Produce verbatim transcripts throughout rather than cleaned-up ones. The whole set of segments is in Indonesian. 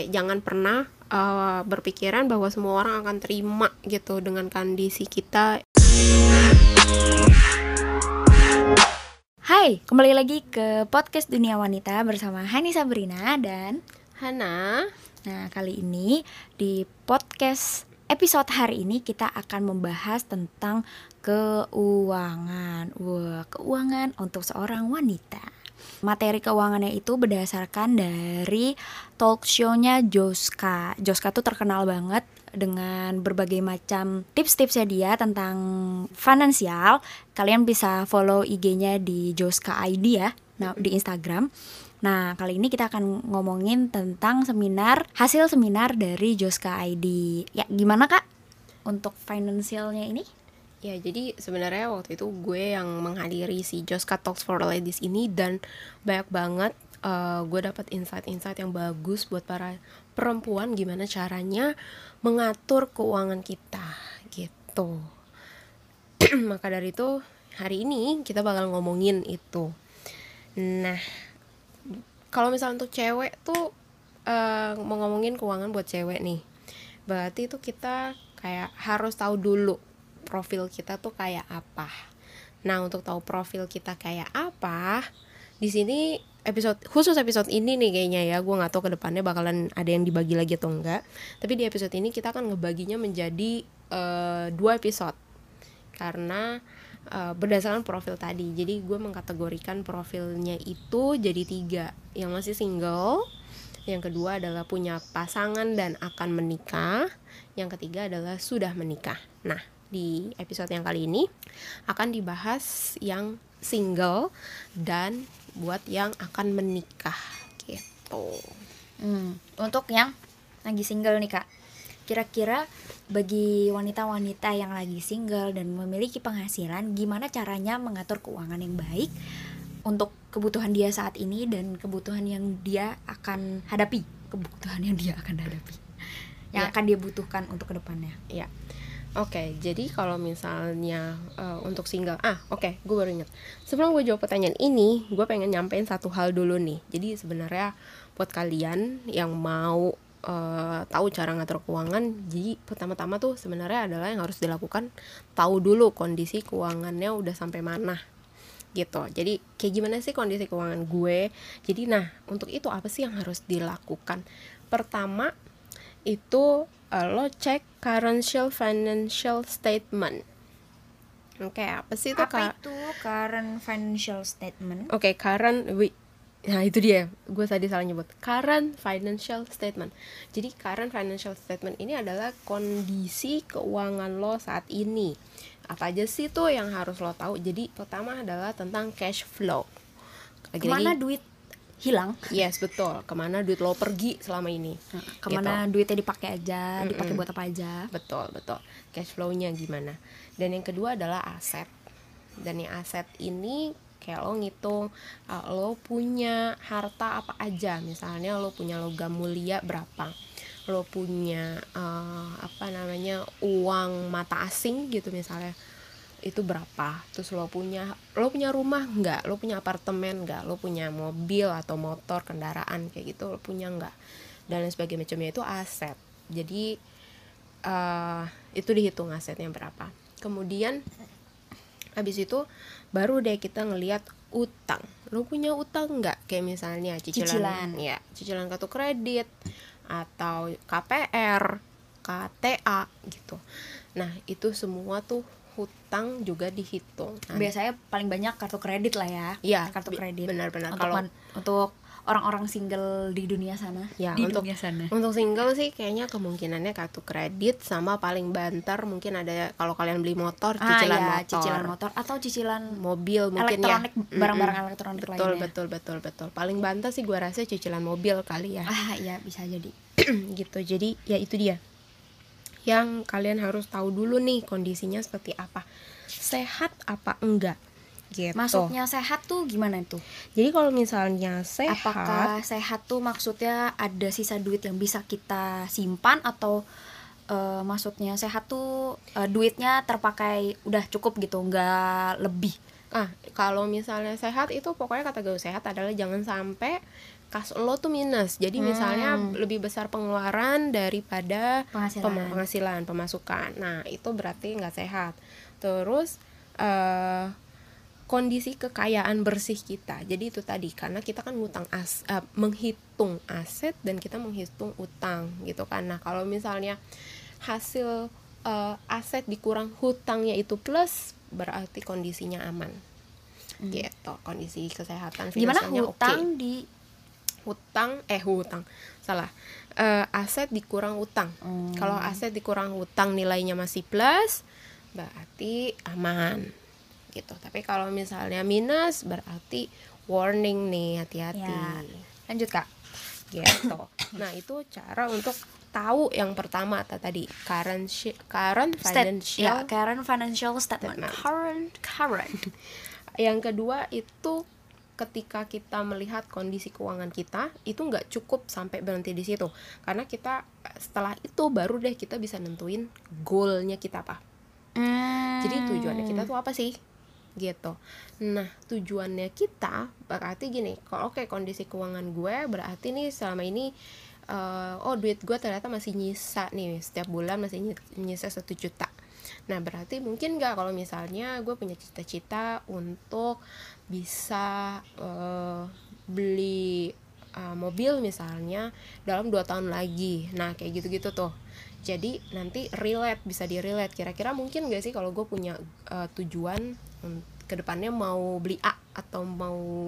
kayak jangan pernah uh, berpikiran bahwa semua orang akan terima gitu dengan kondisi kita. Hai, kembali lagi ke podcast Dunia Wanita bersama Hani Sabrina dan Hana. Nah, kali ini di podcast episode hari ini kita akan membahas tentang keuangan. Wah, keuangan untuk seorang wanita. Materi keuangannya itu berdasarkan dari talk show-nya Joska. Joska tuh terkenal banget dengan berbagai macam tips-tipsnya dia tentang finansial. Kalian bisa follow I G-nya di Joska I D ya, nah, di Instagram. Nah, kali ini kita akan ngomongin tentang seminar, hasil seminar dari Joska I D. Ya, gimana Kak untuk finansialnya ini? Ya, jadi sebenarnya waktu itu gue yang menghadiri si Joska Talks for Ladies ini, dan banyak banget uh, gue dapat insight-insight yang bagus buat para perempuan gimana caranya mengatur keuangan kita gitu. Maka dari itu hari ini kita bakal ngomongin itu. Nah, kalau misalnya untuk cewek tuh uh, mau ngomongin keuangan buat cewek nih, berarti itu kita kayak harus tahu dulu profil kita tuh kayak apa. Nah, untuk tahu profil kita kayak apa, di sini episode khusus episode ini nih kayaknya ya, gue nggak tahu kedepannya bakalan ada yang dibagi lagi atau enggak. Tapi di episode ini kita akan ngebaginya menjadi uh, dua episode karena uh, berdasarkan profil tadi. Jadi gue mengkategorikan profilnya itu jadi tiga, yang masih single, yang kedua adalah punya pasangan dan akan menikah, yang ketiga adalah sudah menikah. Nah, di episode yang kali ini akan dibahas yang single dan buat yang akan menikah gitu. Hmm, untuk yang lagi single nih Kak, kira-kira bagi wanita-wanita yang lagi single dan memiliki penghasilan, gimana caranya mengatur keuangan yang baik untuk kebutuhan dia saat ini dan kebutuhan yang dia akan hadapi, kebutuhan yang dia akan hadapi, yang ya. akan dia butuhkan untuk kedepannya. Ya. Oke, okay, jadi kalau misalnya uh, untuk single, ah oke, okay, gue baru ingat. Sebelum gue jawab pertanyaan ini, gue pengen nyampein satu hal dulu nih. Jadi sebenarnya buat kalian yang mau uh, tahu cara ngatur keuangan, jadi pertama-tama tuh sebenarnya adalah yang harus dilakukan, tahu dulu kondisi keuangannya udah sampai mana gitu. Jadi kayak gimana sih kondisi keuangan gue? Jadi nah, untuk itu apa sih yang harus dilakukan? Pertama itu uh, lo cek current financial statement. Oke, okay, apa sih itu? Apa ka- itu current financial statement? Oke, okay, current we- nah itu dia, gue tadi salah nyebut. Current financial statement. Jadi current financial statement ini adalah kondisi keuangan lo saat ini. Apa aja sih tuh yang harus lo tahu? Jadi pertama adalah tentang cash flow. Lagi-lagi, kemana duit hilang? Yes, betul. Kemana duit lo pergi selama ini? Nah, kemana gitu. Duitnya dipakai aja, Mm-mm. dipakai buat apa aja? Betul, betul. Cash flow-nya gimana? Dan yang kedua adalah aset. Dan yang aset ini kayak lo ngitung uh, lo punya harta apa aja. Misalnya lo punya logam mulia berapa? Lo punya uh, apa namanya uang mata asing gitu misalnya, itu berapa. Terus lo punya lo punya rumah nggak, lo punya apartemen nggak, lo punya mobil atau motor kendaraan kayak gitu lo punya nggak, dan lain sebagainya. Macamnya itu aset. Jadi uh, itu dihitung asetnya berapa. Kemudian habis itu baru deh kita ngelihat utang. Lo punya utang nggak, kayak misalnya cicilan, cicilan ya cicilan kartu kredit atau K P R, K T A gitu. Nah itu semua tuh hutang juga dihitung. Nah, biasanya paling banyak kartu kredit lah ya. Iya, kartu kredit. Benar-benar. Untuk Kalau man, untuk orang-orang single di dunia sana. Ya, di untuk dunia sana. Untuk single sih kayaknya kemungkinannya kartu kredit, sama paling banter mungkin ada kalau kalian beli motor, cicilan ah, ya, motor. cicilan motor atau cicilan mobil mungkin elektronik, ya. barang-barang elektronik betul, lainnya. Betul, betul, betul, betul. Paling banter sih gua rasa cicilan mobil kali ya. Ah, ya bisa jadi. Gitu. Jadi ya itu dia. Yang kalian harus tahu dulu nih kondisinya seperti apa. Sehat apa enggak gitu. Maksudnya sehat tuh gimana tuh? Jadi kalau misalnya sehat, apakah sehat tuh maksudnya ada sisa duit yang bisa kita simpan, atau uh, maksudnya sehat tuh uh, duitnya terpakai udah cukup gitu, nggak lebih? Ah, kalau misalnya sehat itu pokoknya kategori sehat adalah jangan sampai kas lo tuh minus. Jadi Hmm. misalnya lebih besar pengeluaran daripada Penghasilan. pem- penghasilan, pemasukan. Nah, itu berarti nggak sehat. Terus eh kondisi kekayaan bersih kita. Jadi itu tadi karena kita kan ngutang as eh, menghitung aset dan kita menghitung utang gitu kan. Nah, kalau misalnya hasil eh, aset dikurang hutangnya itu plus, berarti kondisinya aman. Gitu. Kondisi kesehatan Gimana finansialnya oke. hutang di Hutang eh hutang. Salah. Eh, aset dikurang utang. Hmm. Kalau aset dikurang utang nilainya masih plus, berarti aman. Gitu. Tapi kalau misalnya minus berarti warning nih, hati-hati. Ya. Lanjut Kak. Gitu. Nah, itu cara untuk tahu yang pertama tadi current shi- current Stat- financial. ya, current financial statement. Statement. Current current. Yang kedua itu ketika kita melihat kondisi keuangan kita, itu nggak cukup sampai berhenti di situ, karena kita setelah itu baru deh kita bisa nentuin goalnya kita apa. Hmm. Jadi tujuannya kita tuh apa sih? Gitu. Nah, tujuannya kita berarti gini, kalau oke kondisi keuangan gue berarti nih selama ini uh, oh duit gue ternyata masih nyisa nih, setiap bulan masih nyisa satu juta. Nah, berarti mungkin nggak kalau misalnya gue punya cita-cita untuk bisa uh, beli uh, mobil misalnya dalam dua tahun lagi. Nah, kayak gitu-gitu tuh. Jadi nanti relate, bisa di relate. Kira-kira mungkin gak sih kalau gue punya uh, tujuan um, kedepannya mau beli A atau mau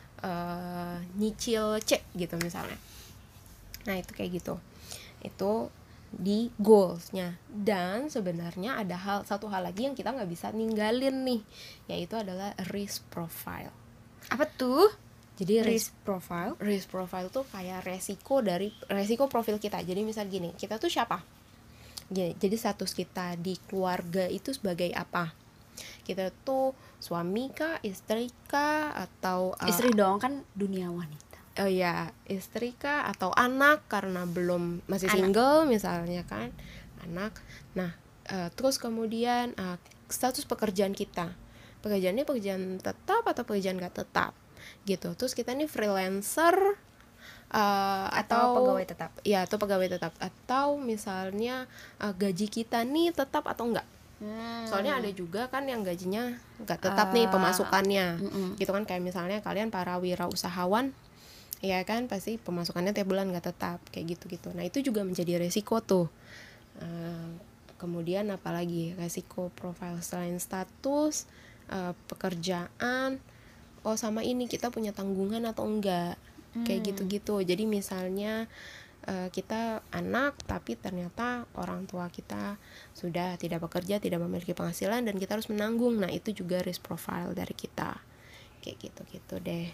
uh, nyicil C gitu misalnya. Nah, itu kayak gitu. Itu di goalsnya. Dan sebenarnya ada hal satu hal lagi yang kita nggak bisa ninggalin nih, yaitu adalah risk profile. Apa tuh? Jadi Risk risk profile. risk profile tuh kayak resiko dari resiko profil kita. Jadi misal gini, kita tuh siapa? Jadi status kita di keluarga itu sebagai apa? Kita tuh suami kah, istri kah, atau uh, Istri dong, kan dunia wanita. Oh ya, istri kah atau anak karena belum masih Anak. single misalnya kan, anak. Nah, uh, terus kemudian uh, status pekerjaan kita, pekerjaannya pekerjaan tetap atau pekerjaan gak tetap, gitu. Terus kita nih freelancer uh, Atau atau pegawai tetap. ya atau pegawai tetap, atau misalnya uh, gaji kita nih tetap atau enggak. Hmm. Soalnya ada juga kan yang gajinya nggak tetap nih Ah, pemasukannya, mm-mm. gitu kan, kayak misalnya kalian para wirausahawan, ya kan pasti pemasukannya tiap bulan nggak tetap kayak gitu-gitu. Nah, itu juga menjadi resiko tuh. Uh, kemudian apalagi resiko profil selain status, uh, pekerjaan, oh sama ini kita punya tanggungan atau enggak, kayak Hmm. gitu-gitu. Jadi misalnya uh, kita anak tapi ternyata orang tua kita sudah tidak bekerja, tidak memiliki penghasilan dan kita harus menanggung. Nah, itu juga risk profile dari kita, kayak gitu-gitu deh.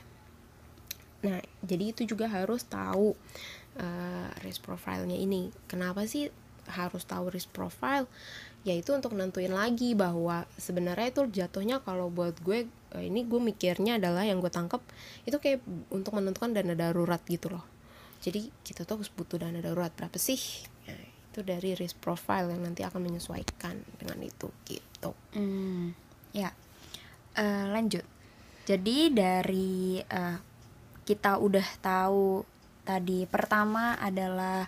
Nah, jadi itu juga harus tahu uh, risk profile-nya ini. Kenapa sih harus tahu risk profile? Yaitu untuk nentuin lagi bahwa sebenarnya itu jatuhnya kalau buat gue, uh, ini gue mikirnya adalah yang gue tangkep itu kayak untuk menentukan dana darurat gitu loh. Jadi kita tuh harus butuh dana darurat berapa sih? Nah, itu dari risk profile yang nanti akan menyesuaikan dengan itu gitu. Hmm. Ya. Eh, lanjut. Jadi dari eh, kita udah tahu tadi, pertama adalah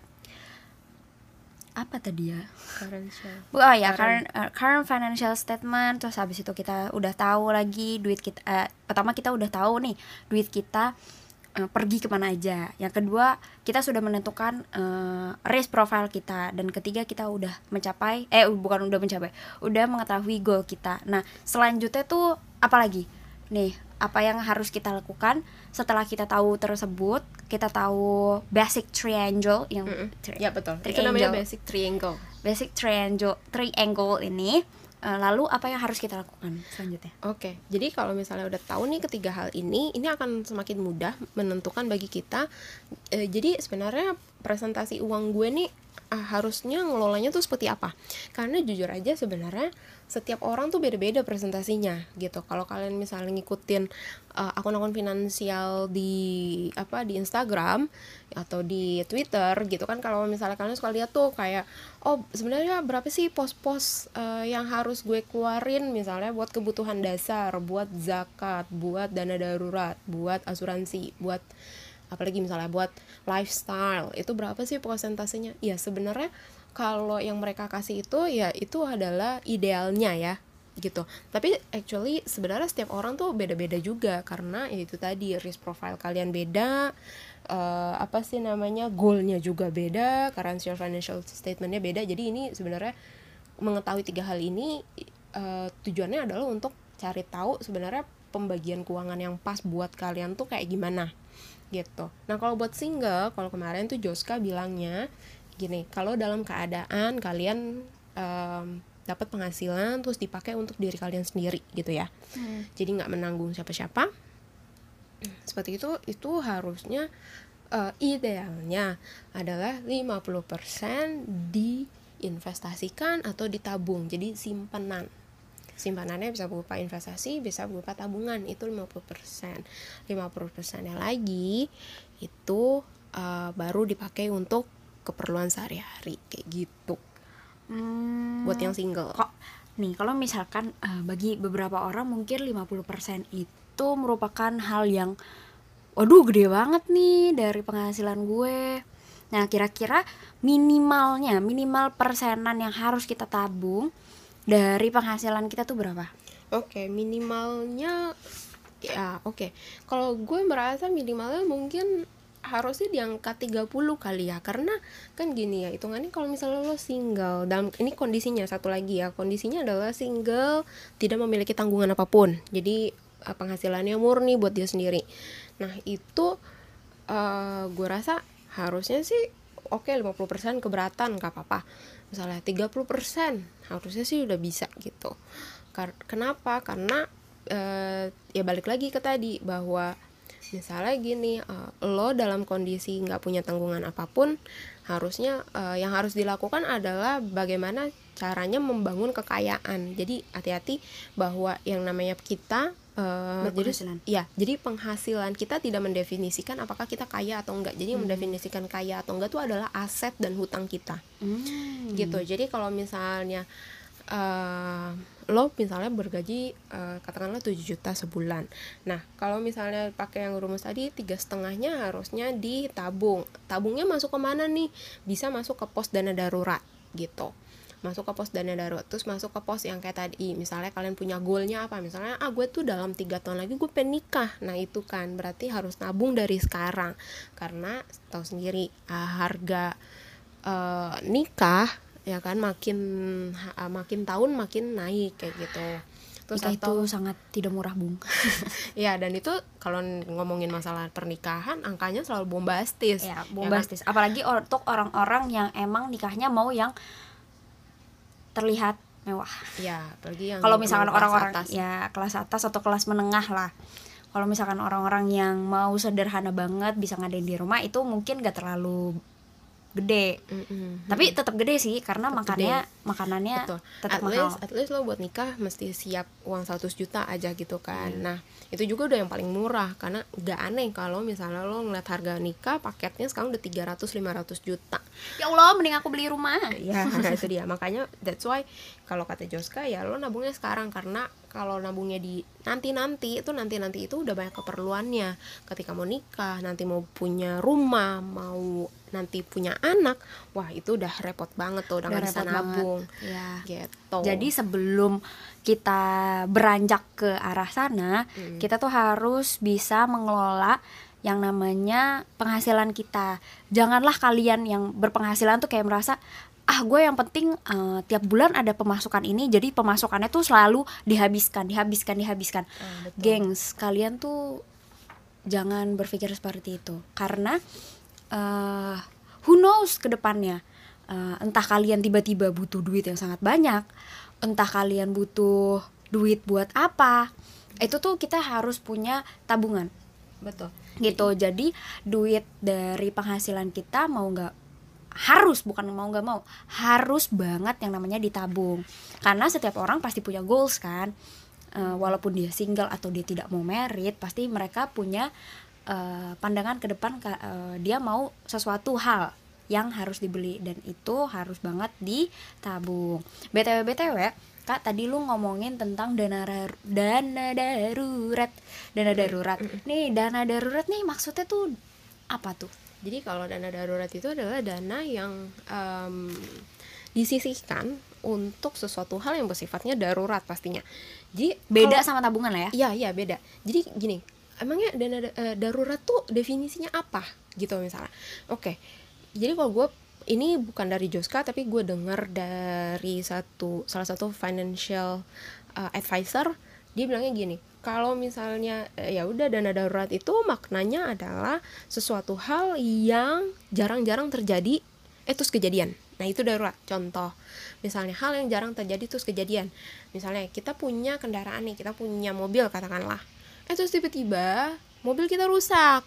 apa tadi ya? Current share. Oh ya, Current. current, uh, current financial statement. Terus habis itu kita udah tahu lagi duit kita. Uh, pertama kita udah tahu nih duit kita uh, pergi kemana aja. Yang kedua kita sudah menentukan uh, risk profile kita. Dan ketiga kita udah mencapai, eh bukan udah mencapai, udah mengetahui goal kita. Nah selanjutnya tuh apa lagi? Nih, apa yang harus kita lakukan setelah kita tahu tersebut? Kita tahu basic triangle yang tri- Ya betul. Itu triangle. namanya basic triangle. Basic triangle triangle ini. Uh, lalu apa yang harus kita lakukan selanjutnya? Oke, jadi kalau misalnya udah tahu nih ketiga hal ini, ini akan semakin mudah menentukan bagi kita. E, jadi sebenarnya presentasi uang gue nih ah, harusnya ngelolanya tuh seperti apa. Karena jujur aja sebenarnya setiap orang tuh beda-beda presentasinya gitu. Kalau kalian misalnya ngikutin uh, akun-akun finansial di apa di Instagram atau di Twitter gitu kan, kalau misalnya kalian suka lihat tuh kayak oh sebenarnya berapa sih pos-pos uh, yang harus gue keluarin misalnya buat kebutuhan dasar, buat zakat, buat dana darurat, buat asuransi, buat apalagi misalnya buat lifestyle, itu berapa sih persentasenya. Ya sebenarnya kalau yang mereka kasih itu ya itu adalah idealnya ya gitu, tapi actually sebenarnya setiap orang tuh beda-beda juga, karena ya itu tadi risk profile kalian beda, uh, apa sih namanya goalnya juga beda, current financial statementnya beda. Jadi ini sebenarnya mengetahui tiga hal ini uh, tujuannya adalah untuk cari tahu sebenarnya pembagian keuangan yang pas buat kalian tuh kayak gimana gitu. Nah kalau buat single, kalau kemarin tuh Joska bilangnya gini, kalau dalam keadaan kalian um, dapat penghasilan terus dipakai untuk diri kalian sendiri gitu ya, hmm. jadi nggak menanggung siapa-siapa, seperti itu itu harusnya uh, idealnya adalah lima puluh persen diinvestasikan atau ditabung, jadi simpanan. Simpanannya bisa berupa investasi, bisa berupa tabungan, itu lima puluh persen. lima puluh persennya lagi itu uh, baru dipakai untuk keperluan sehari-hari kayak gitu. Hmm, buat yang single. Kok nih kalau misalkan uh, bagi beberapa orang mungkin lima puluh persen itu merupakan hal yang waduh gede banget nih dari penghasilan gue. Nah, kira-kira minimalnya, minimal persenan yang harus kita tabung dari penghasilan kita tuh berapa? Oke, okay, minimalnya ya oke. Okay. Kalau gue merasa minimalnya mungkin harusnya di angka tiga puluh kali ya. Karena kan gini ya, hitungannya kalau misalnya lo single, dalam ini kondisinya satu lagi ya, kondisinya adalah single, tidak memiliki tanggungan apapun. Jadi penghasilannya murni buat dia sendiri. Nah, itu uh, gue rasa harusnya sih oke okay, lima puluh persen keberatan gak apa-apa. Misalnya tiga puluh persen harusnya sih udah bisa gitu. Kar- kenapa? Karena uh, ya balik lagi ke tadi bahwa misalnya gini, uh, lo dalam kondisi nggak punya tanggungan apapun, harusnya uh, yang harus dilakukan adalah bagaimana caranya membangun kekayaan. Jadi hati-hati bahwa yang namanya kita uh, jadi ya jadi penghasilan kita tidak mendefinisikan apakah kita kaya atau enggak. Jadi hmm. mendefinisikan kaya atau enggak itu adalah aset dan hutang kita. Hmm. Gitu. Jadi kalau misalnya uh, lo misalnya bergaji uh, katakanlah tujuh juta sebulan. Nah, kalau misalnya pakai yang rumus tadi, tiga setengahnya harusnya ditabung. Tabungnya masuk ke mana nih? Bisa masuk ke pos dana darurat gitu. Masuk ke pos dana darurat, terus masuk ke pos yang kayak tadi. Misalnya kalian punya goalnya apa? Misalnya, ah gue tuh dalam tiga tahun lagi gue pengen nikah. Nah itu kan berarti harus nabung dari sekarang. Karena tahu sendiri uh, harga uh, nikah ya kan makin uh, makin tahun makin naik kayak gitu. Terus atau, itu sangat tidak murah, Bung. Ya, dan itu kalau ngomongin masalah pernikahan angkanya selalu bombastis. Ya, bombastis. Ya kan? Apalagi untuk orang-orang yang emang nikahnya mau yang terlihat mewah. Ya, apalagi yang kalau misalkan orang-orang atas. Ya kelas atas atau kelas menengah lah. Kalau misalkan orang-orang yang mau sederhana banget bisa ngadain di rumah, itu mungkin gak terlalu gede, mm-hmm. tapi tetap gede sih karena tetap makannya gede. Makanannya betul. Tetap at mahal. Least, at least lo buat nikah mesti siap uang seratus juta aja gitu kan. Mm. Nah itu juga udah yang paling murah, karena gak aneh kalau misalnya lo ngeliat harga nikah paketnya sekarang udah tiga ratus sampai lima ratus juta. Ya Allah, mending aku beli rumah. Ya itu dia, makanya that's why kalau kata Joska ya lo nabungnya sekarang, karena kalau nabungnya di nanti-nanti itu nanti-nanti itu udah banyak keperluannya. Ketika mau nikah, nanti mau punya rumah, mau nanti punya anak, wah itu udah repot banget tuh, udah nggak bisa nabung. Ya. Gitu. Jadi sebelum kita beranjak ke arah sana, hmm. kita tuh harus bisa mengelola yang namanya penghasilan kita. Janganlah kalian yang berpenghasilan tuh kayak merasa, ah gue yang penting uh, tiap bulan ada pemasukan ini, jadi pemasukannya tuh selalu dihabiskan, dihabiskan, dihabiskan. Ah, gengs, kalian tuh jangan berpikir seperti itu, karena uh, who knows ke depannya, uh, entah kalian tiba-tiba butuh duit yang sangat banyak, entah kalian butuh duit buat apa, itu tuh kita harus punya tabungan. Betul. gitu. Jadi duit dari penghasilan kita mau nggak harus, bukan mau nggak mau, harus banget yang namanya ditabung, karena setiap orang pasti punya goals kan. Uh, walaupun dia single atau dia tidak mau married, pasti mereka punya uh, pandangan ke depan, uh, dia mau sesuatu hal yang harus dibeli, dan itu harus banget ditabung. btw btw Kak, tadi lu ngomongin tentang dana rar- dana darurat. Dana darurat. Nih, dana darurat nih maksudnya tuh apa tuh? Jadi kalau dana darurat itu adalah dana yang um, disisihkan untuk sesuatu hal yang bersifatnya darurat pastinya. Jadi Beda kalau, sama tabungan lah ya? Iya, iya beda. Jadi gini, emangnya dana uh, darurat tuh definisinya apa gitu misalnya. Oke, jadi kalau gue, ini bukan dari Joska tapi gue dengar dari satu salah satu financial uh, advisor. Dia bilangnya gini, kalau misalnya ya udah dana darurat itu maknanya adalah sesuatu hal yang jarang-jarang terjadi, eh terus kejadian. Nah itu darurat. Contoh, misalnya hal yang jarang terjadi terus kejadian. Misalnya kita punya kendaraan nih, kita punya mobil katakanlah, eh terus tiba-tiba mobil kita rusak.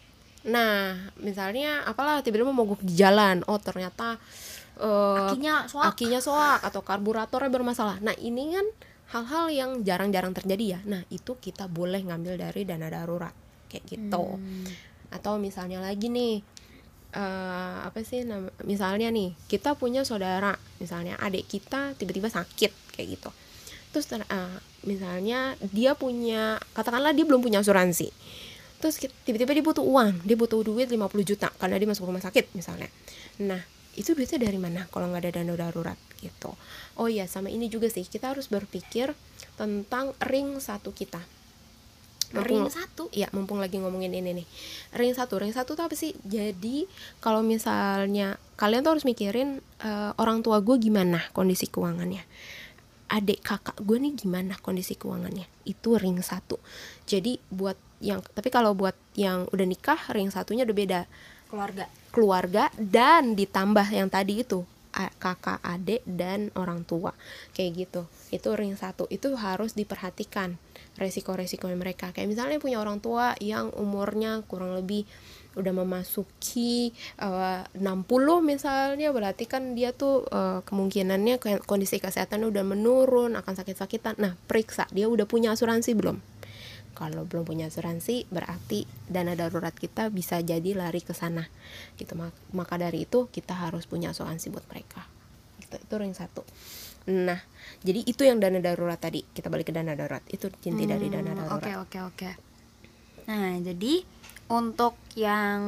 Nah misalnya apalah, tiba-tiba mogok di jalan, oh ternyata uh, akinya soak. akinya soak atau karburatornya bermasalah. Nah ini kan hal-hal yang jarang-jarang terjadi ya. Nah itu kita boleh ngambil dari dana darurat kayak gitu. hmm. Atau misalnya lagi nih uh, apa sih nama, misalnya nih kita punya saudara, misalnya adik kita tiba-tiba sakit kayak gitu. Terus uh, misalnya dia punya, katakanlah dia belum punya asuransi, terus tiba-tiba dia butuh uang, dia butuh duit lima puluh juta karena dia masuk rumah sakit misalnya. Nah itu duitnya dari mana kalau nggak ada dana darurat gitu. Oh iya, sama ini juga sih, kita harus berpikir tentang ring satu kita. Mumpung, ring satu? Iya, mumpung lagi ngomongin ini nih, ring satu, ring satu tuh apa sih? Jadi kalau misalnya kalian tuh harus mikirin uh, orang tua gue gimana kondisi keuangannya, adik kakak gue nih gimana kondisi keuangannya, itu ring satu. Jadi buat yang, tapi kalau buat yang udah nikah, ring satunya udah beda, keluarga. Keluarga dan ditambah yang tadi itu kakak, adik, dan orang tua kayak gitu. Itu ring satu, itu harus diperhatikan resiko-resiko mereka. Kayak misalnya punya orang tua yang umurnya kurang lebih udah memasuki uh, enam puluh misalnya, berarti kan dia tuh uh, kemungkinannya kondisi kesehatannya udah menurun, akan sakit-sakitan. Nah periksa dia udah punya asuransi belum. Kalau belum punya asuransi, berarti dana darurat kita bisa jadi lari ke sana gitu. Maka dari itu kita harus punya asuransi buat mereka gitu. Itu ring satu. Nah jadi itu yang dana darurat tadi. Kita balik ke dana darurat, itu inti hmm, dari dana darurat. Oke oke oke. Nah jadi untuk yang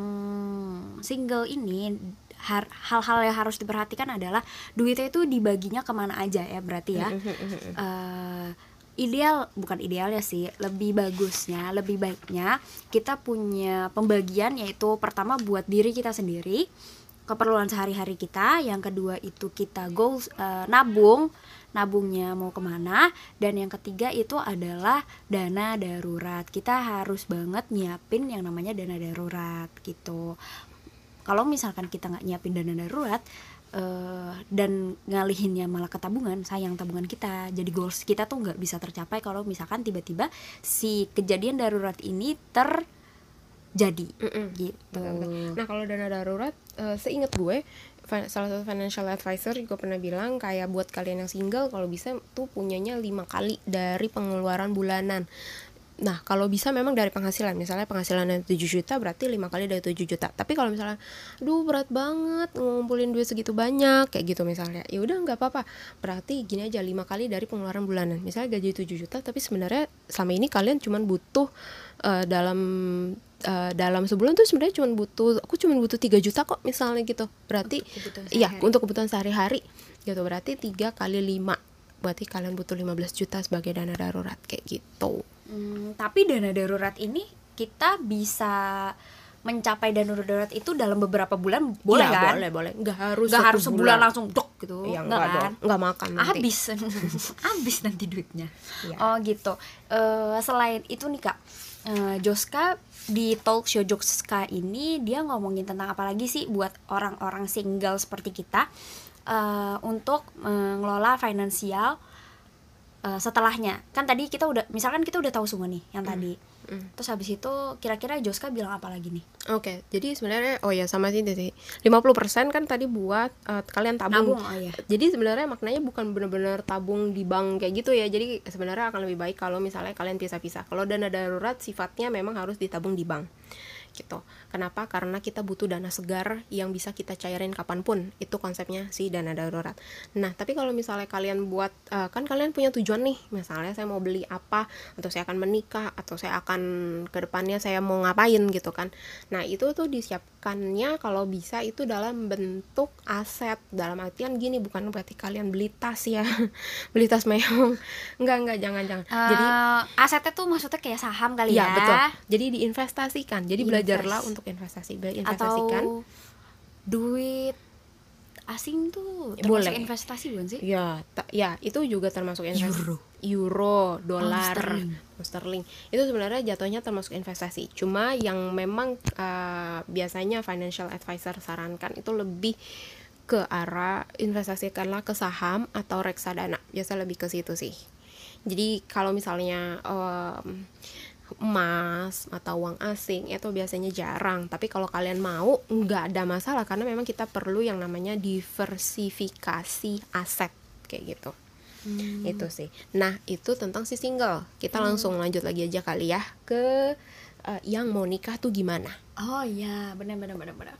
single ini, hal-hal yang harus diperhatikan adalah duitnya itu dibaginya kemana aja ya, berarti ya. uh, Ideal, bukan idealnya sih, lebih bagusnya, lebih baiknya kita punya pembagian, yaitu pertama buat diri kita sendiri, keperluan sehari-hari kita. Yang kedua itu kita goals, uh, nabung, nabungnya mau kemana. Dan yang ketiga itu adalah dana darurat. Kita harus banget nyiapin yang namanya dana darurat gitu. Kalau misalkan kita nggak nyiapin dana darurat, Uh, dan ngalihinnya malah ke tabungan, sayang tabungan kita. Jadi goals kita tuh nggak bisa tercapai kalau misalkan tiba-tiba si kejadian darurat ini terjadi. Mm-mm. Gitu. Nah kalau dana darurat, uh, seingat gue salah satu financial advisor juga pernah bilang kayak buat kalian yang single, kalau bisa tuh punyanya lima kali dari pengeluaran bulanan. Nah kalau bisa memang dari penghasilan, misalnya penghasilannya tujuh juta, berarti lima kali dari tujuh juta. Tapi kalau misalnya aduh berat banget ngumpulin duit segitu banyak kayak gitu misalnya, ya udah nggak apa-apa, berarti gini aja, lima kali dari pengeluaran bulanan. Misalnya gaji tujuh juta, tapi sebenarnya selama ini kalian cuma butuh uh, dalam uh, dalam sebulan tuh sebenarnya cuma butuh, aku cuma butuh tiga juta kok misalnya gitu. Berarti iya untuk kebutuhan sehari-hari gitu, berarti tiga kali lima, berarti kalian butuh lima belas juta sebagai dana darurat kayak gitu. Hmm, tapi dana darurat ini kita bisa mencapai dana darurat itu dalam beberapa bulan, boleh ya, kan? Boleh, boleh. Nggak harus nggak harus sebulan bulan langsung dok gitu. Ya, nggak kan? Nggak makan nanti. Habis, habis nanti duitnya. Ya. Oh gitu. Uh, selain itu nih Kak, uh, Joska di talk show Joska ini dia ngomongin tentang apa lagi sih buat orang-orang single seperti kita uh, untuk mengelola uh, finansial. Uh, setelahnya kan tadi kita udah, misalkan kita udah tahu semua nih yang hmm. tadi Mm. Terus habis itu kira-kira Joska bilang apa lagi nih? Oke, jadi sebenarnya oh ya sama sih sih. lima puluh persen kan tadi buat uh, kalian tabung. Nabung, oh iya. Jadi sebenarnya maknanya bukan benar-benar tabung di bank kayak gitu ya. Jadi sebenarnya akan lebih baik kalau misalnya kalian pisah-pisah. Kalau dana darurat sifatnya memang harus ditabung di bank. Gitu. Kenapa? Karena kita butuh dana segar yang bisa kita cairin kapanpun. Itu konsepnya si dana darurat. Nah, tapi kalau misalnya kalian buat, uh, kan kalian punya tujuan nih, misalnya saya mau beli apa, atau saya akan menikah, atau saya akan ke depannya saya mau ngapain gitu kan. Nah, itu tuh disiapkannya kalau bisa itu dalam bentuk aset. Dalam artian gini, bukan berarti kalian beli tas ya, beli tas meong. Enggak, enggak, jangan, jangan. Uh, Jadi asetnya tuh maksudnya kayak saham kali ya, ya. betul. Jadi diinvestasikan. Jadi Invest. belajarlah untuk investasi, berinvestasikan. Atau duit asing tuh termasuk Boleh. investasi bukan sih? Ya, ta- ya itu juga termasuk investasi. Euro. Euro, dolar, sterling. pound sterling. Itu sebenarnya jatuhnya termasuk investasi. Cuma yang memang uh, biasanya financial advisor sarankan itu lebih ke arah investasikanlah ke saham atau reksadana. Biasa lebih ke situ sih. Jadi kalau misalnya um, emas atau uang asing itu biasanya jarang, tapi kalau kalian mau nggak ada masalah karena memang kita perlu yang namanya diversifikasi aset kayak gitu. Hmm. Itu sih. Nah, itu tentang si single. Kita hmm. langsung lanjut lagi aja kali ya ke uh, yang mau nikah tuh gimana. Oh iya, benar benar benar benar.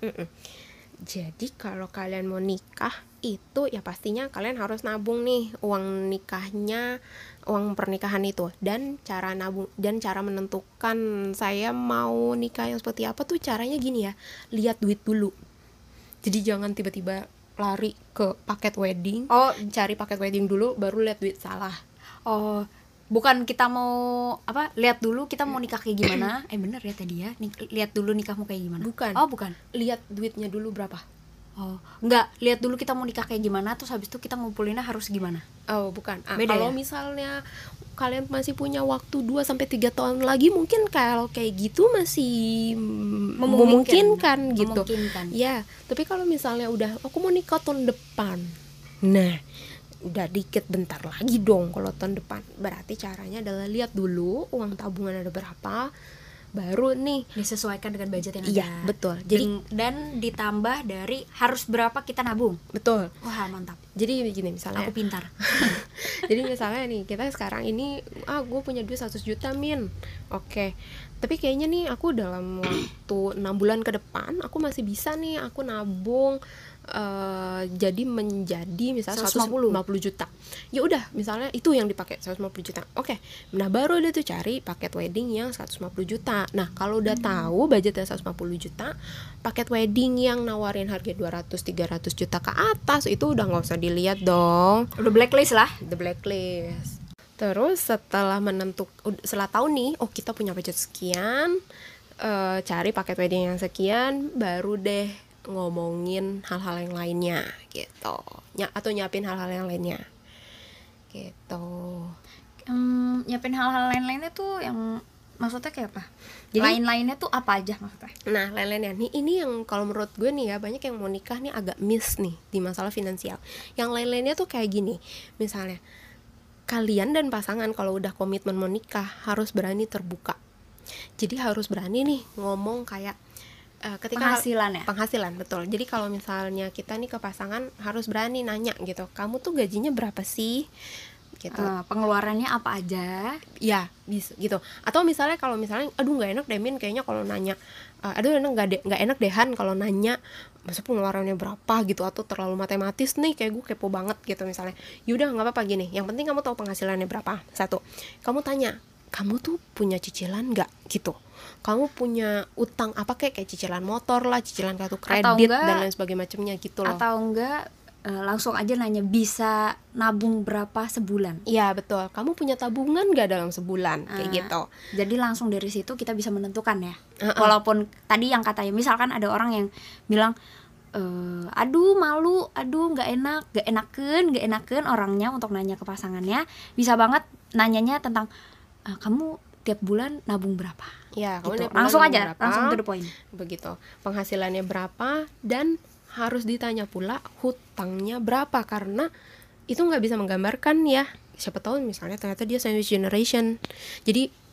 Jadi kalau kalian mau nikah itu ya pastinya kalian harus nabung nih uang nikahnya, uang pernikahan itu. Dan cara nabung dan cara menentukan saya mau nikah yang seperti apa tuh caranya gini ya, lihat duit dulu. Jadi jangan tiba-tiba lari ke paket wedding. Oh, cari paket wedding dulu baru lihat duit, salah. Oh, bukan kita mau apa? Lihat dulu kita mau nikah kayak gimana? eh bener ya tadi ya. Nik- lihat dulu nikahmu kayak gimana? Bukan. Oh, bukan. Lihat duitnya dulu berapa. Oh, enggak, lihat dulu kita mau nikah kayak gimana, terus habis itu kita ngumpulinnya harus gimana? Oh, bukan. Ah, Beda kalau ya? misalnya kalian masih punya waktu dua sampai tiga tahun lagi, mungkin kalau kayak gitu masih memungkinkan gitu. Memungkinkan. Ya, tapi kalau misalnya udah aku mau nikah tahun depan. Nah, udah dikit bentar lagi dong kalau tahun depan. Berarti caranya adalah lihat dulu uang tabungan ada berapa, baru nih disesuaikan dengan budget yang ada. Iya, betul. Jadi dan, dan ditambah dari harus berapa kita nabung. Betul. Wah, mantap. Jadi begini misalnya. Aku pintar. Jadi misalnya nih kita sekarang ini, ah gue punya duit seratus juta min. Oke. Tapi kayaknya nih aku dalam waktu enam bulan ke depan aku masih bisa nih aku nabung Uh, jadi menjadi misalnya seratus lima puluh juta. Ya udah, misalnya itu yang dipakai seratus lima puluh juta. Oke. Nah, baru dia tuh cari paket wedding yang seratus lima puluh juta. Nah, kalau udah hmm. tahu budgetnya seratus lima puluh juta, paket wedding yang nawarin harga dua ratus tiga ratus juta ke atas itu udah enggak usah dilihat dong. Udah blacklist lah, the blacklist. Terus setelah menentuk setelah tahu nih, oh kita punya budget sekian, uh, cari paket wedding yang sekian, baru deh ngomongin hal-hal yang lainnya gitu, Ny- atau nyiapin hal-hal yang lainnya gitu. Hmm, nyiapin hal-hal lain-lainnya tuh yang maksudnya kayak apa? Jadi, lain-lainnya tuh apa aja maksudnya? Nah, lain-lainnya nih ini yang kalau menurut gue nih ya, banyak yang mau nikah nih agak miss nih di masalah finansial. Yang lain-lainnya tuh kayak gini, misalnya kalian dan pasangan kalau udah komitmen mau nikah harus berani terbuka. Jadi harus berani nih ngomong kayak Uh, ketika penghasilan ya? Penghasilan, betul. Jadi kalau misalnya kita nih ke pasangan harus berani nanya gitu, kamu tuh gajinya berapa sih? Gitu. Uh, pengeluarannya apa aja? Ya, bisa gitu. Atau misalnya kalau misalnya, aduh nggak enak deh Min, kayaknya kalau nanya, uh, aduh enak nggak de- nggak enak dehan kalau nanya, masa pengeluarannya berapa gitu, atau terlalu matematis nih, kayak gue kepo banget gitu misalnya. Yaudah nggak apa-apa gini, yang penting kamu tahu penghasilannya berapa. Satu, kamu tanya, kamu tuh punya cicilan nggak gitu? Kamu punya utang apa kayak kayak cicilan motor lah, cicilan kartu kredit enggak, dan lain sebagainya macamnya gitu loh. Atau enggak uh, langsung aja nanya bisa nabung berapa sebulan? Iya betul. Kamu punya tabungan nggak dalam sebulan uh, kayak gitu. Jadi langsung dari situ kita bisa menentukan ya. Uh-uh. Walaupun tadi yang katanya misalkan ada orang yang bilang e, aduh malu, aduh nggak enak, nggak enaken, nggak enaken orangnya untuk nanya ke pasangannya, bisa banget nanyanya tentang e, kamu tiap bulan nabung berapa? Ya, gitu. Langsung aja, berapa, langsung to the point. Begitu. Penghasilannya berapa dan harus ditanya pula hutangnya berapa, karena itu nggak bisa menggambarkan ya. Siapa tahu misalnya ternyata dia sandwich generation. Jadi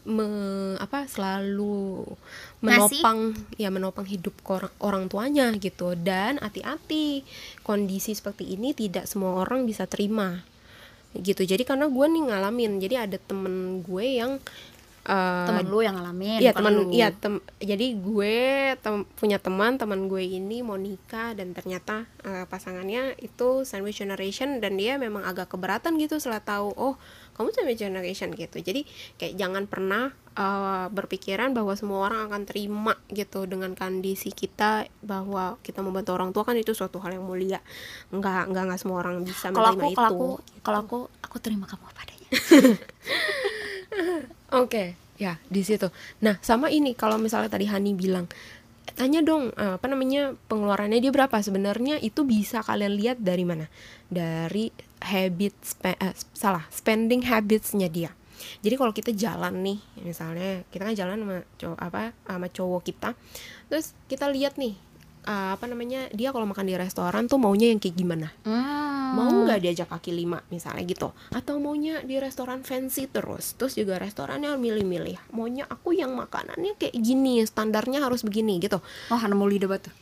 me, apa selalu Ngasih. menopang ya menopang hidup orang, orang tuanya gitu. Dan hati-hati, kondisi seperti ini tidak semua orang bisa terima gitu. Jadi karena gue nih ngalamin, jadi ada temen gue yang uh, Temen lu yang ngalamin, Iya bukan teman, lu. iya tem, jadi gue tem, punya teman, teman gue ini mau nikah dan ternyata uh, pasangannya itu sandwich generation dan dia memang agak keberatan gitu setelah tahu oh kamu sandwich generation gitu. Jadi kayak jangan pernah uh, berpikiran bahwa semua orang akan terima gitu dengan kondisi kita, bahwa kita membantu orang tua kan itu suatu hal yang mulia. Enggak, enggak, enggak semua orang bisa Kalau menerima aku, itu. kalau aku, kalau aku, aku terima kamu apa adanya. Oke, okay, ya di situ. Nah, sama ini kalau misalnya tadi Hani bilang, tanya dong uh, apa namanya pengeluarannya dia berapa. Sebenarnya itu bisa kalian lihat dari mana? Dari habit spe, uh, salah spending habitsnya dia. Jadi kalau kita jalan nih, misalnya kita kan jalan sama cowok apa sama cowok kita, terus kita lihat nih uh, apa namanya dia kalau makan di restoran tuh maunya yang kayak gimana? Hmm. Mau nggak diajak kaki lima misalnya gitu, atau maunya di restoran fancy terus, terus juga restorannya milih-milih, maunya aku yang makanannya kayak gini, standarnya harus begini gitu. Oh, nemu lidah batu.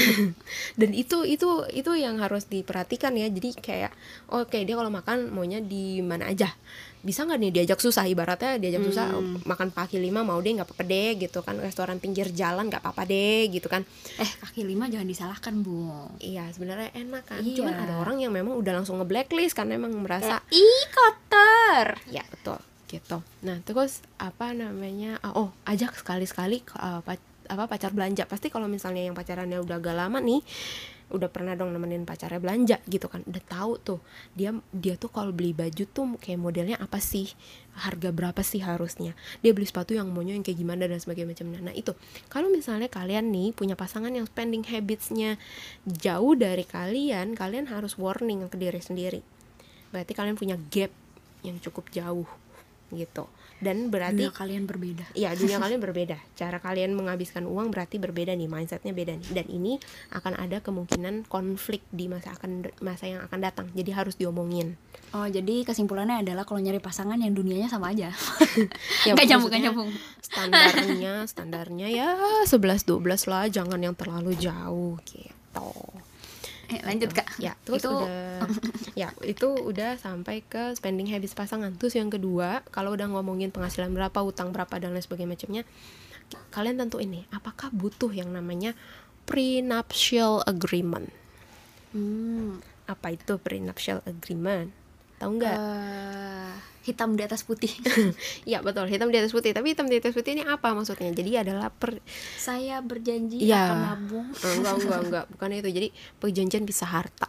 Dan itu itu itu yang harus diperhatikan ya. Jadi kayak oke okay, dia kalau makan maunya di mana aja, bisa nggak nih diajak susah, ibaratnya diajak susah hmm. makan kaki lima mau deh nggak apa-apa deh gitu kan, restoran pinggir jalan nggak apa-apa deh gitu kan. Eh kaki lima jangan disalahkan Bu. Iya sebenarnya enak kan, iya. Cuman ada orang yang memang udah langsung nge-blacklist karena emang merasa eh, ih kotor. Ya betul gitu. Nah terus apa namanya oh ajak sekali-sekali uh, apa pacar belanja. Pasti kalau misalnya yang pacarannya udah agak lama nih, udah pernah dong nemenin pacarnya belanja gitu kan, udah tahu tuh dia dia tuh kalau beli baju tuh kayak modelnya apa sih, harga berapa sih harusnya, dia beli sepatu yang maunya yang kayak gimana dan sebagainya macamnya. Nah itu kalau misalnya kalian nih punya pasangan yang spending habitsnya jauh dari kalian, kalian harus warning ke diri sendiri, berarti kalian punya gap yang cukup jauh gitu. Dan berarti dunia kalian berbeda. Iya, dunia kalian berbeda. Cara kalian menghabiskan uang berarti berbeda nih, mindsetnya beda nih. Dan ini akan ada kemungkinan konflik di masa akan masa yang akan datang. Jadi harus diomongin. Oh, jadi kesimpulannya adalah kalau nyari pasangan yang dunianya sama aja. Ya, Gak nyambung, gak nyambung. Standarnya, standarnya ya sebelas dua belas lah, jangan yang terlalu jauh gitu. Eh, lanjut Kak. Ya, terus itu... udah ya, itu udah sampai ke spending habits pasangan. Terus yang kedua, kalau udah ngomongin penghasilan berapa, utang berapa dan lain sebagainya macamnya, kalian tentu ini, apakah butuh yang namanya prenuptial agreement? Hmm, apa itu prenuptial agreement? Tahu nggak? Uh, hitam di atas putih. Ya betul, hitam di atas putih. Tapi hitam di atas putih ini apa maksudnya? Jadi adalah per... saya berjanji ya, akan nabung. Enggak, enggak, enggak, bukan itu. Jadi perjanjian pisah harta.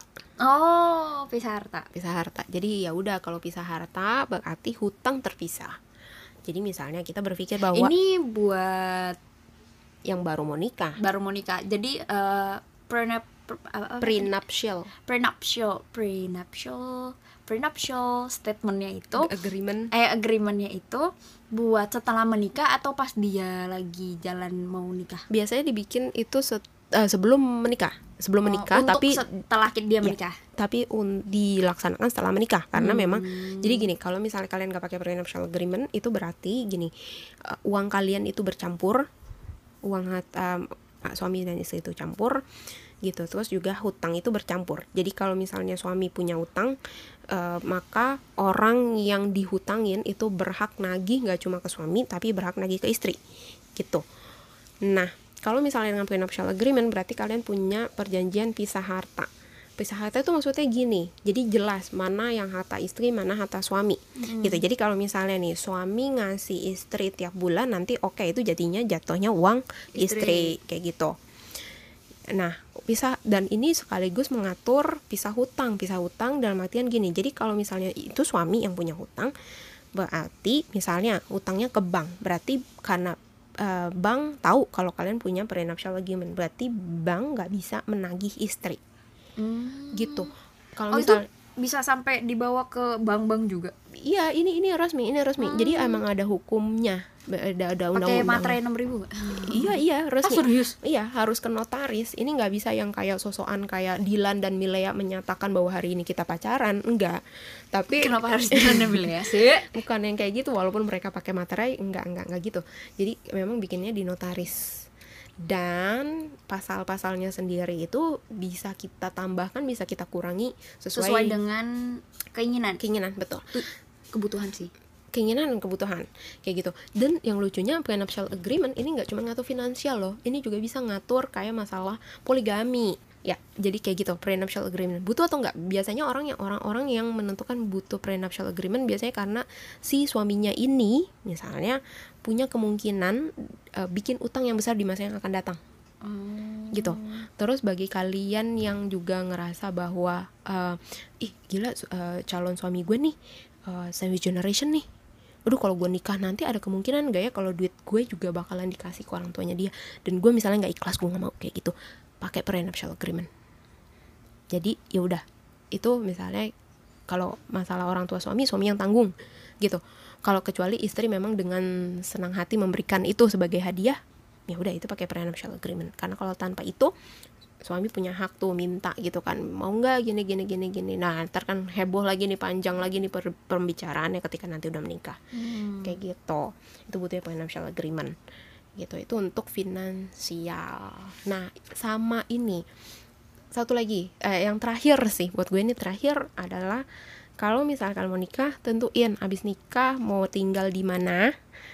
Oh, pisah harta. Pisah harta. Jadi ya udah, kalau pisah harta berarti hutang terpisah. Jadi misalnya kita berpikir bahwa ini buat yang baru mau nikah. Baru mau nikah. Jadi uh, prenup uh, prenuptial. Prenuptial, prenuptial, prenuptial statementnya itu agreement. Eh agreementnya itu buat setelah menikah atau pas dia lagi jalan mau nikah? Biasanya dibikin itu set, uh, sebelum menikah. Sebelum oh, menikah, untuk tapi setelah dia menikah. Ya, tapi un, dilaksanakan setelah menikah karena hmm. memang jadi gini, kalau misalnya kalian gak pakai prenuptial agreement itu berarti gini, uh, uang kalian itu bercampur, uang um, suami dan istri itu campur gitu. Terus juga hutang itu bercampur. Jadi kalau misalnya suami punya hutang, uh, maka orang yang dihutangin itu berhak nagih gak cuma ke suami tapi berhak nagih ke istri gitu. Nah kalau misalnya dengan prenuptial agreement berarti kalian punya perjanjian pisah harta. Pisah harta itu maksudnya gini, jadi jelas mana yang harta istri, mana harta suami hmm. gitu. Jadi kalau misalnya nih suami ngasih istri tiap bulan, nanti oke okay, itu jadinya jatuhnya uang istri, istri kayak gitu. Nah pisah, dan ini sekaligus mengatur pisah hutang. Pisah hutang dalam artian gini, jadi kalau misalnya itu suami yang punya hutang, berarti misalnya hutangnya ke bank, berarti karena Uh, bank tahu kalau kalian punya prenuptial agreement, berarti bank nggak bisa menagih istri hmm. gitu. Kalau oh, misal bisa sampai dibawa ke bank-bank juga? Iya, ini ini resmi, ini resmi. Hmm. Jadi emang ada hukumnya ada ada Pakai undang-undang. materai enam ribu nggak? Iya iya resmi. Ah, serius? Iya harus ke notaris. Ini nggak bisa yang kayak sosokan kayak Dilan dan Milea menyatakan bahwa hari ini kita pacaran, enggak. Tapi Kenapa harus diambil ya sih? bukan yang kayak gitu, walaupun mereka pakai materai, enggak enggak enggak gitu. Jadi memang bikinnya di notaris. Dan pasal-pasalnya sendiri itu bisa kita tambahkan, bisa kita kurangi sesuai, Sesuai dengan keinginan, keinginan, betul. Tuh, kebutuhan sih. Keinginan dan kebutuhan kayak gitu. Dan yang lucunya prenuptial agreement ini nggak cuma ngatur finansial loh, ini juga bisa ngatur kayak masalah poligami ya. Jadi kayak gitu, prenuptial agreement butuh atau enggak. Biasanya orang yang orang-orang yang menentukan butuh prenuptial agreement biasanya karena si suaminya ini misalnya punya kemungkinan uh, bikin utang yang besar di masa yang akan datang. Oh. Gitu. Terus bagi kalian yang juga ngerasa bahwa uh, ih gila uh, calon suami gue nih uh, sandwich generation nih, aduh kalau gue nikah nanti ada kemungkinan gak ya kalau duit gue juga bakalan dikasih ke orang tuanya dia, dan gue misalnya nggak ikhlas, gue nggak mau kayak gitu, pakai prenuptial agreement. Jadi ya udah, itu misalnya kalau masalah orang tua suami, suami yang tanggung gitu. Kalau kecuali istri memang dengan senang hati memberikan itu sebagai hadiah, ya udah itu pakai prenuptial agreement. Karena kalau tanpa itu suami punya hak tuh minta gitu kan, mau nggak gini gini gini gini. Nah ntar kan heboh lagi nih, panjang lagi nih per, pembicaraannya ketika nanti udah menikah. hmm. Kayak gitu, itu butuhnya prenuptial agreement gitu. Itu untuk finansial. Nah sama ini satu lagi, eh, yang terakhir sih buat gue ini terakhir adalah kalau misalkan mau nikah, tentuin abis nikah mau tinggal di mana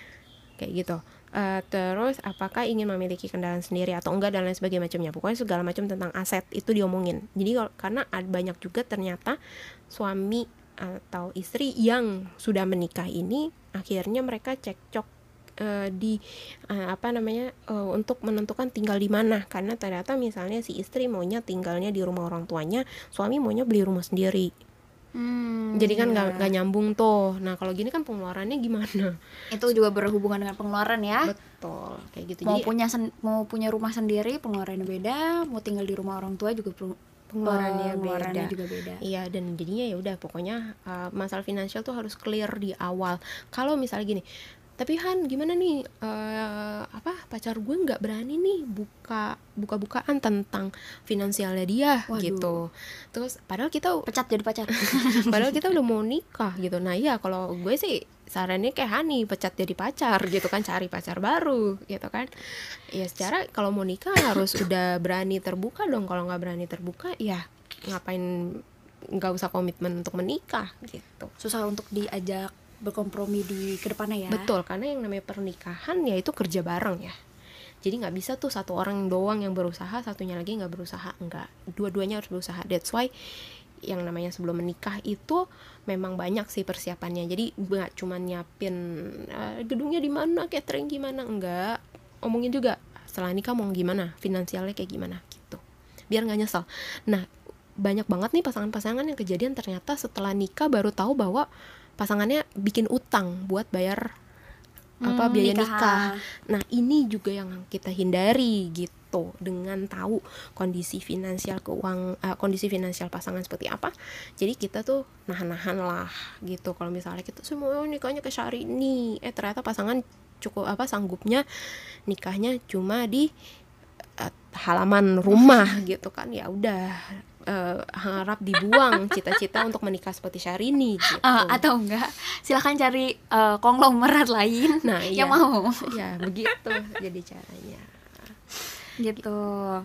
kayak gitu. Uh, terus apakah ingin memiliki kendaraan sendiri atau enggak dan lain sebagainya macamnya. Pokoknya segala macam tentang aset itu diomongin. Jadi kalau, karena ada banyak juga ternyata suami atau istri yang sudah menikah ini akhirnya mereka cekcok uh, di uh, apa namanya uh, untuk menentukan tinggal di mana, karena ternyata misalnya si istri maunya tinggalnya di rumah orang tuanya, suami maunya beli rumah sendiri. Hmm, jadi kan nggak ya. nyambung tuh. Nah kalau gini kan pengeluarannya gimana? Itu juga berhubungan dengan pengeluaran ya. Betul, kayak gitu. Mau jadi, punya sen- mau punya rumah sendiri pengeluarannya beda, mau tinggal di rumah orang tua juga per- pengeluarannya, pengeluarannya beda. juga beda. Iya, dan jadinya ya udah pokoknya uh, masalah finansial tuh harus clear di awal. Kalau misalnya gini, tapi Han gimana nih uh, apa pacar gue nggak berani nih buka buka-bukaan tentang finansialnya dia. Waduh. Gitu. Terus padahal kita pecat jadi pacar. Padahal kita udah mau nikah gitu. Nah iya kalau gue sih sarannya kayak Hani, pecat jadi pacar gitu kan, cari pacar baru gitu kan. Ya secara kalau mau nikah harus udah berani terbuka dong. Kalau nggak berani terbuka ya ngapain, nggak usah komitmen untuk menikah gitu. Susah untuk diajak berkompromi di kedepannya ya. Betul, karena yang namanya pernikahan ya itu kerja bareng ya. Jadi nggak bisa tuh satu orang doang yang berusaha, satunya lagi nggak berusaha, enggak. Dua-duanya harus berusaha. That's why yang namanya sebelum menikah itu memang banyak sih persiapannya. Jadi nggak cuma nyiapin uh, gedungnya di mana, catering gimana, enggak. Omongin juga setelah nikah mau gimana, finansialnya kayak gimana gitu. Biar nggak nyesel. Nah banyak banget nih pasangan-pasangan yang kejadian ternyata setelah nikah baru tahu bahwa pasangannya bikin utang buat bayar apa hmm, biaya nikah. nikah. Nah ini juga yang kita hindari gitu, dengan tahu kondisi finansial keuang uh, kondisi finansial pasangan seperti apa. Jadi kita tuh nahan-nahan lah gitu. Kalau misalnya kita semua nikahnya ke Syahrini, eh ternyata pasangan cukup apa sanggupnya nikahnya cuma di uh, halaman rumah gitu kan, ya udah. Uh, harap dibuang cita-cita untuk menikah seperti Syahrini gitu. Uh, atau enggak silakan cari uh, konglomerat lain nah, yang iya. mau ya begitu jadi caranya gitu.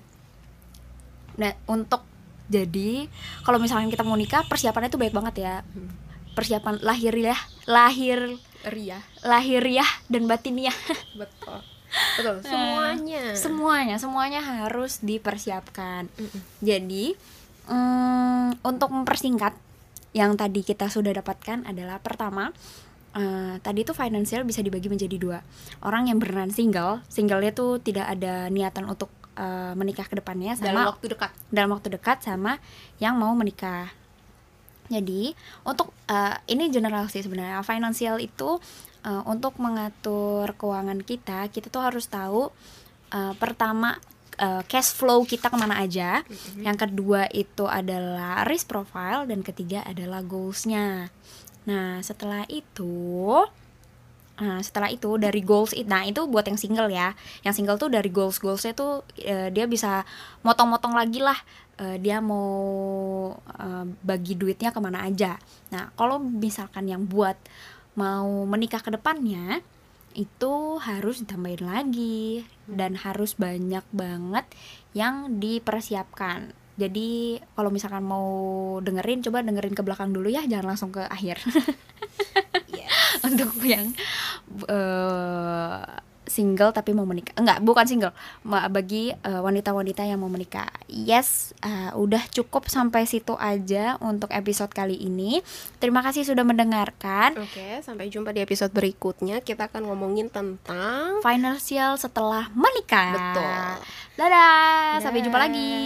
Nah untuk jadi kalau misalnya kita mau nikah persiapannya itu baik banget ya. hmm. Persiapan lahiriah lahir riah lahiriah dan batiniah. Betul betul semuanya semuanya semuanya harus dipersiapkan. Mm-mm. Jadi Hmm, untuk mempersingkat yang tadi kita sudah dapatkan adalah pertama, uh, tadi itu finansial bisa dibagi menjadi dua. Orang yang beneran single, singlenya tuh tidak ada niatan untuk uh, menikah ke depannya, sama dalam waktu dekat, dalam waktu dekat sama yang mau menikah. Jadi untuk uh, ini general sih sebenarnya, finansial itu uh, untuk mengatur keuangan kita, kita tuh harus tahu uh, pertama Uh, cash flow kita kemana aja. Mm-hmm. Yang kedua itu adalah risk profile, dan ketiga adalah goals-nya. Nah setelah itu Nah, setelah itu dari goals it, nah itu buat yang single ya. Yang single tuh dari goals goalsnya tuh eh, dia bisa motong-motong lagi lah. Eh, dia mau eh, bagi duitnya kemana aja. Nah, kalau misalkan yang buat mau menikah ke depannya itu harus ditambahin lagi dan harus banyak banget yang dipersiapkan. Jadi kalau misalkan mau dengerin, coba dengerin ke belakang dulu ya, jangan langsung ke akhir. Yes. Untuk yang uh, single tapi mau menikah, enggak, bukan single, bagi uh, wanita-wanita yang mau menikah. Yes, uh, udah cukup sampai situ aja untuk episode kali ini. Terima kasih sudah mendengarkan. Oke, sampai jumpa di episode berikutnya. Kita akan ngomongin tentang financial setelah menikah. Betul. Dadah, sampai jumpa lagi.